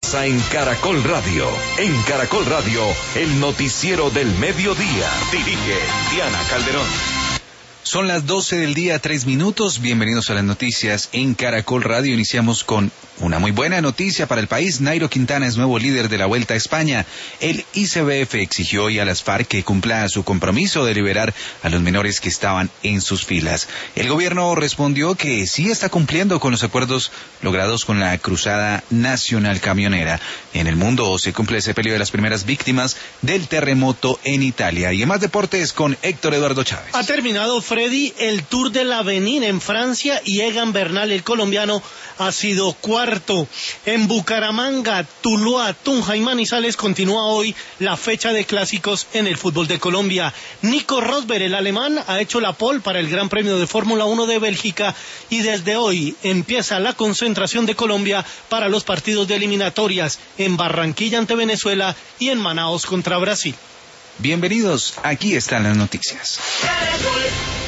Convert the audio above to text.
En Caracol Radio. En Caracol Radio, el noticiero del mediodía. Dirige Diana Calderón. Son las 12 del día, 3 minutos. Bienvenidos a las noticias en Caracol Radio. Iniciamos con una muy buena noticia para el país. Nairo Quintana es nuevo líder de la Vuelta a España. El ICBF exigió hoy a las FARC que cumpla su compromiso de liberar a los menores que estaban en sus filas. El gobierno respondió que sí está cumpliendo con los acuerdos logrados con la Cruzada Nacional Camionera. En el mundo se cumple el sepelio de las primeras víctimas del terremoto en Italia. Y en más deportes con Héctor Eduardo Chávez. Ha terminado, Freddy, el Tour de l'Avenir en Francia y Egan Bernal, el colombiano, ha sido cuarto. En Bucaramanga, Tuluá, Tunja y Manizales continúa hoy la fecha de clásicos en el fútbol de Colombia. Nico Rosberg, el alemán, ha hecho la pole para el Gran Premio de Fórmula 1 de Bélgica y desde hoy empieza la concentración de Colombia para los partidos de eliminatorias en Barranquilla ante Venezuela y en Manaos contra Brasil. Bienvenidos, aquí están las noticias.